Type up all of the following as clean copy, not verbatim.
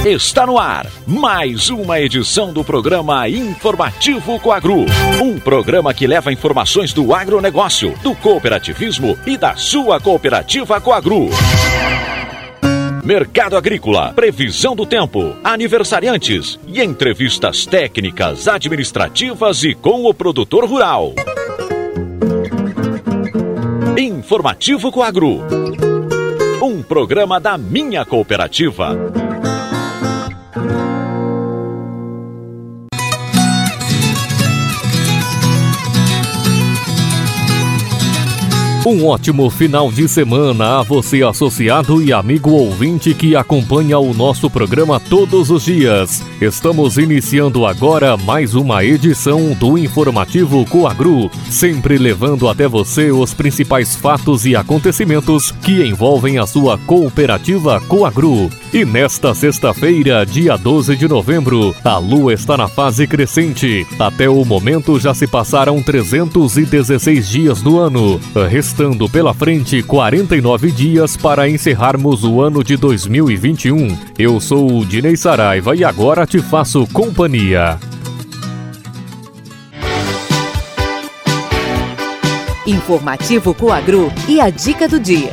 Está no ar mais uma edição do programa Informativo Coagro. Um programa que leva informações do agronegócio, do cooperativismo e da sua cooperativa Coagro. Mercado agrícola, previsão do tempo, aniversariantes e entrevistas técnicas, administrativas e com o produtor rural. Informativo Coagro. Um programa da minha cooperativa. Um ótimo final de semana a você, associado e amigo ouvinte que acompanha o nosso programa todos os dias. Estamos iniciando agora mais uma edição do Informativo Coagro, sempre levando até você os principais fatos e acontecimentos que envolvem a sua cooperativa Coagro. E nesta sexta-feira, dia 12 de novembro, a lua está na fase crescente. Até o momento já se passaram 316 dias do ano, restando pela frente 49 dias para encerrarmos o ano de 2021. Eu sou o Dinei Saraiva e agora te faço companhia. Informativo Coagro e a dica do dia.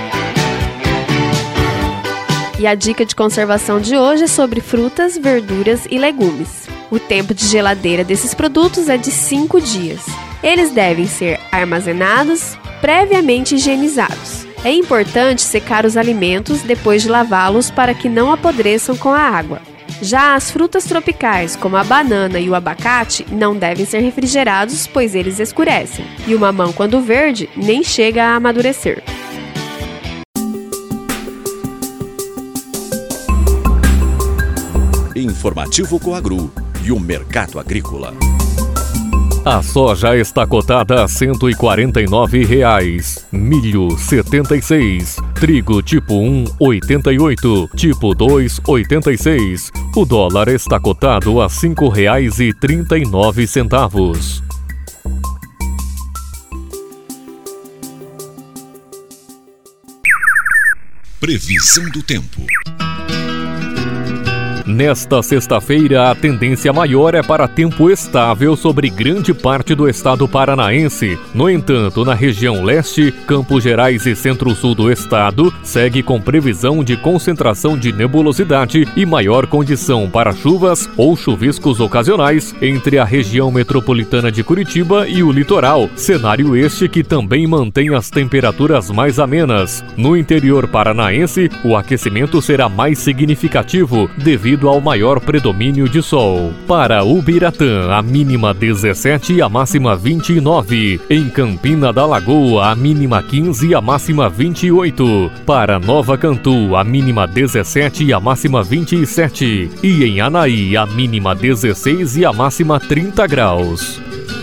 E a dica de conservação de hoje é sobre frutas, verduras e legumes. O tempo de geladeira desses produtos é de 5 dias. Eles devem ser armazenados previamente higienizados. É importante secar os alimentos depois de lavá-los para que não apodreçam com a água. Já as frutas tropicais, como a banana e o abacate, não devem ser refrigerados, pois eles escurecem. E o mamão, quando verde, nem chega a amadurecer. Informativo Coagro e o mercado agrícola. A soja está cotada a R$ 149, milho R$ 76, trigo tipo 1 R$ 88, tipo 2 R$ 86. O dólar está cotado a R$ 5,39. Previsão do tempo. Nesta sexta-feira, a tendência maior é para tempo estável sobre grande parte do estado paranaense. No entanto, na região leste, Campos Gerais e centro-sul do estado, segue com previsão de concentração de nebulosidade e maior condição para chuvas ou chuviscos ocasionais entre a região metropolitana de Curitiba e o litoral, cenário este que também mantém as temperaturas mais amenas. No interior paranaense, o aquecimento será mais significativo devido ao maior predomínio de sol. Para Ubiratã, a mínima 17 e a máxima 29. Em Campina da Lagoa, a mínima 15 e a máxima 28. Para Nova Cantu, a mínima 17 e a máxima 27. E em Anaí, a mínima 16 e a máxima 30 graus.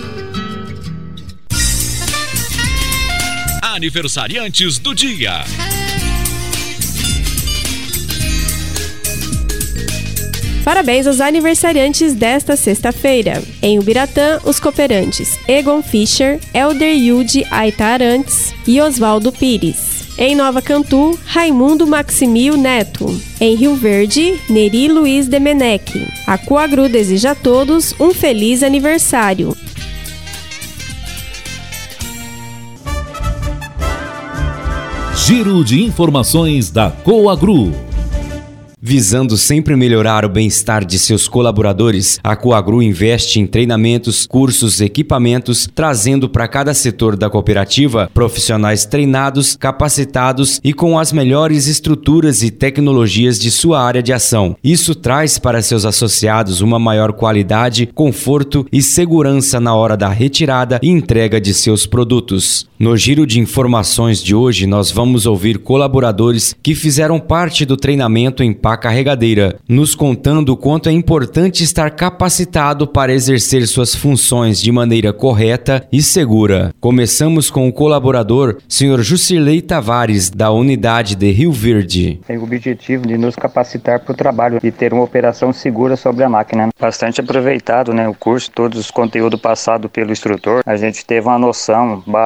Aniversariantes do dia. Parabéns aos aniversariantes desta sexta-feira. Em Ubiratã, os cooperantes Egon Fischer, Elder Yudi Aitarantes e Oswaldo Pires. Em Nova Cantu, Raimundo Maximil Neto. Em Rio Verde, Neri Luiz Demenec. A Coagro deseja a todos um feliz aniversário. Giro de informações da Coagro. Visando sempre melhorar o bem-estar de seus colaboradores, a Coagro investe em treinamentos, cursos, equipamentos, trazendo para cada setor da cooperativa profissionais treinados, capacitados e com as melhores estruturas e tecnologias de sua área de ação. Isso traz para seus associados uma maior qualidade, conforto e segurança na hora da retirada e entrega de seus produtos. No giro de informações de hoje, nós vamos ouvir colaboradores que fizeram parte do treinamento em pá carregadeira, nos contando o quanto é importante estar capacitado para exercer suas funções de maneira correta e segura. Começamos com o colaborador, Sr. Jusilei Tavares, da unidade de Rio Verde. Tem o objetivo de nos capacitar para o trabalho e ter uma operação segura sobre a máquina. Bastante aproveitado, o curso, todos os conteúdos passados pelo instrutor. A gente teve uma noção básica de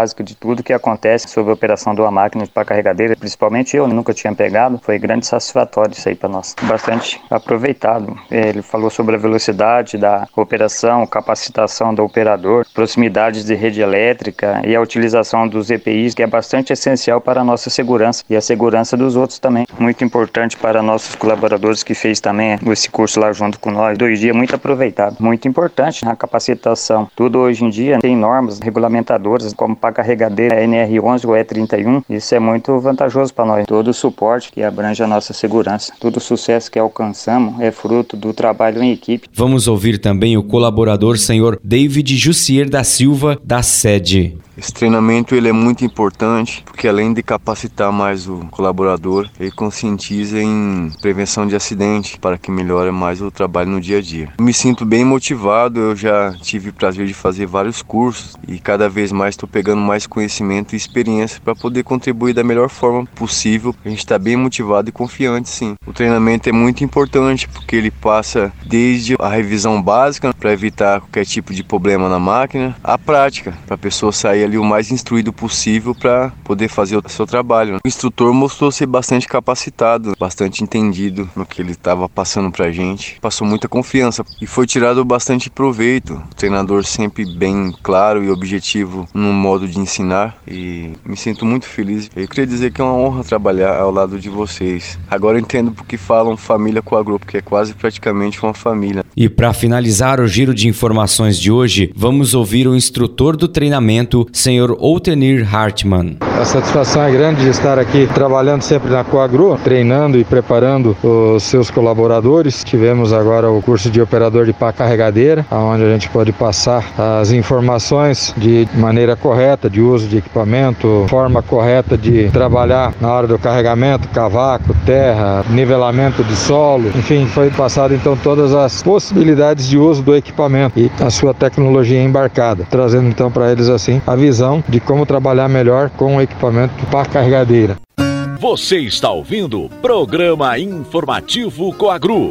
tudo que acontece sobre a operação de uma máquina de pá carregadeira, principalmente eu nunca tinha pegado, foi grande satisfatório isso aí para nós. Bastante aproveitado. Ele falou sobre a velocidade da operação, capacitação do operador, proximidades de rede elétrica e a utilização dos EPIs, que é bastante essencial para a nossa segurança e a segurança dos outros também. Muito importante para nossos colaboradores que fez também esse curso lá junto com nós. 2 dias muito aproveitado. Muito importante a capacitação. Tudo hoje em dia tem normas regulamentadoras, como pá carregadeira NR11 ou E31. Isso é muito vantajoso para nós. Todo o suporte que abrange a nossa segurança. Todo o sucesso que alcançamos é fruto do trabalho em equipe. Vamos ouvir também o colaborador senhor David Jussier da Silva, da sede. Esse treinamento ele é muito importante porque além de capacitar mais o colaborador, ele conscientiza em prevenção de acidente para que melhore mais o trabalho no dia a dia. Eu me sinto bem motivado, eu já tive o prazer de fazer vários cursos e cada vez mais estou pegando mais conhecimento e experiência para poder contribuir da melhor forma possível. A gente está bem motivado e confiante, sim. O treinamento é muito importante porque ele passa desde a revisão básica para evitar qualquer tipo de problema na máquina, a prática para a pessoa sair ali o mais instruído possível para poder fazer o seu trabalho. O instrutor mostrou ser bastante capacitado, bastante entendido no que ele estava passando para a gente. Passou muita confiança e foi tirado bastante proveito. O treinador sempre bem claro e objetivo no modo de ensinar e me sinto muito feliz. Eu queria dizer que é uma honra trabalhar ao lado de vocês. Agora eu entendo porque falam família Coagru, porque é quase praticamente uma família. E para finalizar o giro de informações de hoje, vamos ouvir o instrutor do treinamento, senhor Outenir Hartmann. A satisfação é grande de estar aqui trabalhando sempre na Coagru, treinando e preparando os seus colaboradores. Tivemos agora o curso de operador de pá carregadeira, onde a gente pode passar as informações de maneira correta, de uso de equipamento, forma correta de trabalhar na hora do carregamento, cavaco, terra, nivelamento de solo, enfim, foi passado então todas as possibilidades de uso do equipamento e a sua tecnologia embarcada, trazendo então para eles assim a visão de como trabalhar melhor com o equipamento de pá carregadeira. Você está ouvindo o Programa Informativo Coagru.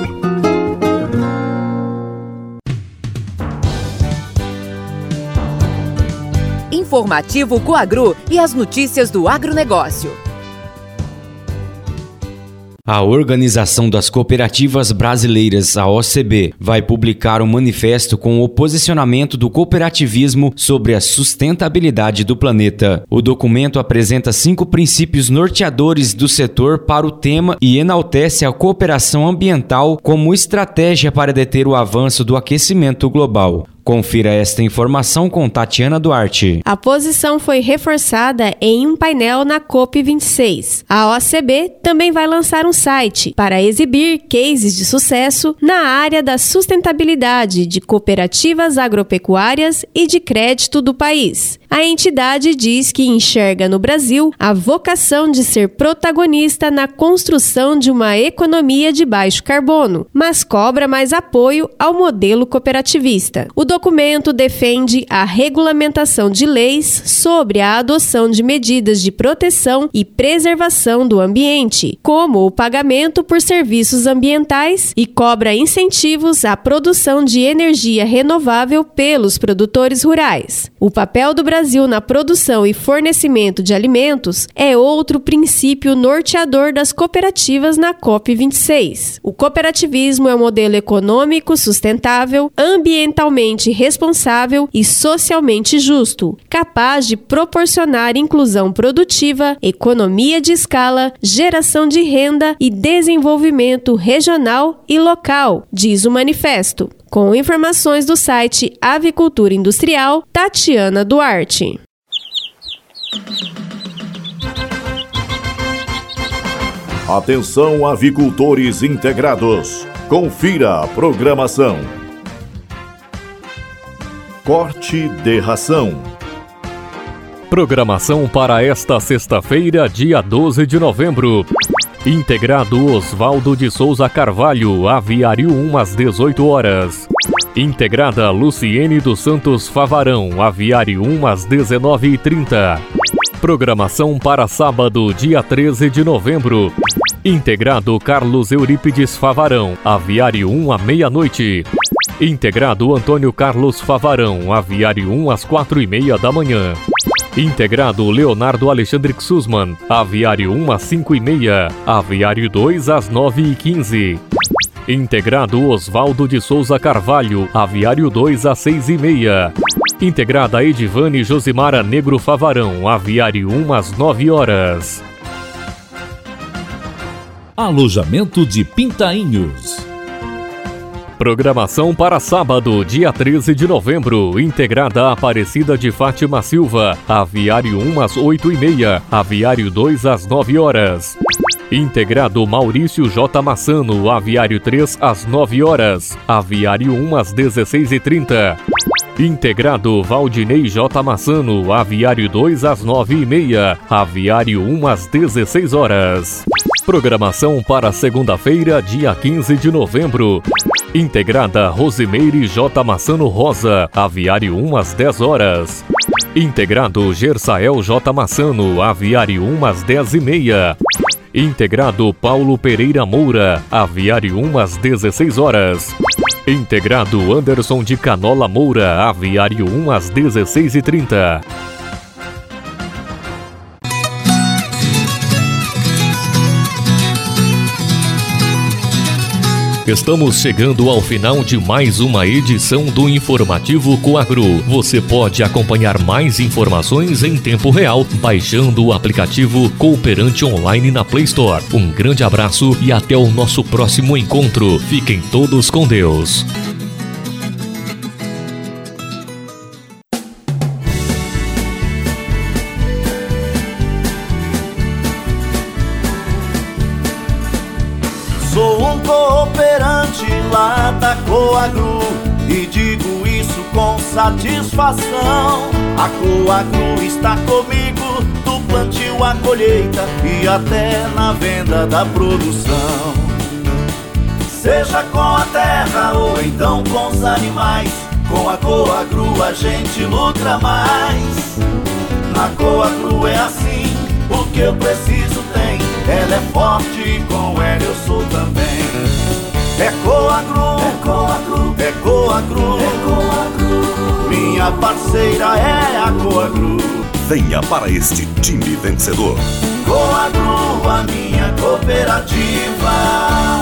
Informativo Coagru e as notícias do agronegócio. A Organização das Cooperativas Brasileiras, a OCB, vai publicar um manifesto com o posicionamento do cooperativismo sobre a sustentabilidade do planeta. O documento apresenta 5 princípios norteadores do setor para o tema e enaltece a cooperação ambiental como estratégia para deter o avanço do aquecimento global. Confira esta informação com Tatiana Duarte. A posição foi reforçada em um painel na COP26. A OCB também vai lançar um site para exibir cases de sucesso na área da sustentabilidade de cooperativas agropecuárias e de crédito do país. A entidade diz que enxerga no Brasil a vocação de ser protagonista na construção de uma economia de baixo carbono, mas cobra mais apoio ao modelo cooperativista. O documento defende a regulamentação de leis sobre a adoção de medidas de proteção e preservação do ambiente, como o pagamento por serviços ambientais, e cobra incentivos à produção de energia renovável pelos produtores rurais. O papel do Brasil na produção e fornecimento de alimentos é outro princípio norteador das cooperativas na COP26. O cooperativismo é um modelo econômico sustentável, ambientalmente responsável e socialmente justo, capaz de proporcionar inclusão produtiva, economia de escala, geração de renda e desenvolvimento regional e local, diz o manifesto. Com informações do site Avicultura Industrial, Tatiana Duarte. Atenção, avicultores integrados. Confira a programação. Corte de ração. Programação para esta sexta-feira, dia 12 de novembro. Integrado Oswaldo de Souza Carvalho, Aviário 1 às 18 horas. Integrada Luciene dos Santos Favarão, Aviário 1 às 19h30. Programação para sábado, dia 13 de novembro. Integrado Carlos Eurípides Favarão, Aviário 1 à meia-noite. Integrado Antônio Carlos Favarão, Aviário 1 às 4h30 da manhã. Integrado Leonardo Alexandre Sussman, Aviário 1 às 5h30, Aviário 2 às 9h15. Integrado Osvaldo de Souza Carvalho, Aviário 2 às 6h30. Integrada Edivane Josimara Negro Favarão, Aviário 1 às 9h. Alojamento de Pintainhos. Programação para sábado, dia 13 de novembro. Integrada Aparecida de Fátima Silva, Aviário 1 às 8h30, Aviário 2 às 9h. Integrado Maurício J. Massano, Aviário 3 às 9h, Aviário 1 às 16h30. Integrado Valdinei J. Massano, Aviário 2 às 9h30, Aviário 1 às 16h. Programação para segunda-feira, dia 15 de novembro. Integrada Rosimeire J. Massano Rosa, Aviário 1 às 10h. Integrado Gersael J. Massano, Aviário 1 às 10h30. Integrado Paulo Pereira Moura, Aviário 1 às 16h. Integrado Anderson de Canola Moura, Aviário 1 às 16h30. Estamos chegando ao final de mais uma edição do Informativo Coagro. Você pode acompanhar mais informações em tempo real baixando o aplicativo Cooperante Online na Play Store. Um grande abraço e até o nosso próximo encontro. Fiquem todos com Deus. Sou um cooperante lá da Coagro e digo isso com satisfação. A Coagro está comigo do plantio à colheita e até na venda da produção. Seja com a terra ou então com os animais, com a Coagro a gente lucra mais. Na Coagro é assim, o que eu preciso tem. Ela é forte e com ela eu sou também. É Coagro, é Coagro, é Coagro, é Coagro. Minha parceira é a Coagro. Venha para este time vencedor. Coagro, a minha cooperativa.